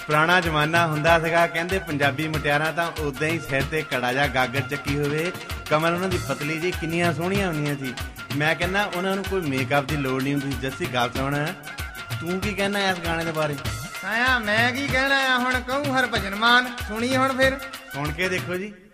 ਪੁਰਾਣਾ ਜ਼ਮਾਨਾ ਹੁੰਦਾ ਸੀਗਾ, ਕਹਿੰਦੇ ਪੰਜਾਬੀ ਮੁਟਿਆਰਾਂ ਤਾਂ ਉਦਾਂ ਹੀ ਸਿਰ ਤੇ ਕੜਾ ਜਾ ਗਾਗਰ ਚੱਕੀ ਹੋਵੇ, ਕਮਰ ਉਹਨਾਂ ਦੀ ਪਤਲੀ ਜੀ ਕਿੰਨੀਆਂ ਸੋਹਣੀਆਂ ਹੁੰਦੀਆਂ ਸੀ। ਮੈਂ ਕਹਿੰਦਾ ਉਹਨਾਂ ਨੂੰ ਕੋਈ ਮੇਕਅਪ ਦੀ ਲੋੜ ਨਹੀਂ ਹੁੰਦੀ। ਜੱਸੀ ਗੱਲ ਸੁਣ, ਤੂੰ ਕੀ ਕਹਿਣਾ ਇਸ ਗਾਣੇ ਦੇ ਬਾਰੇ? ਆਇਆ ਮੈਂ ਕੀ ਕਹਿਣਾ ਆ, ਹੁਣ ਕਹੂੰ ਹਰਭਜਨ ਮਾਨ, ਸੁਣੀ ਹੁਣ ਫਿਰ ਸੁਣ ਕੇ ਦੇਖੋ ਜੀ।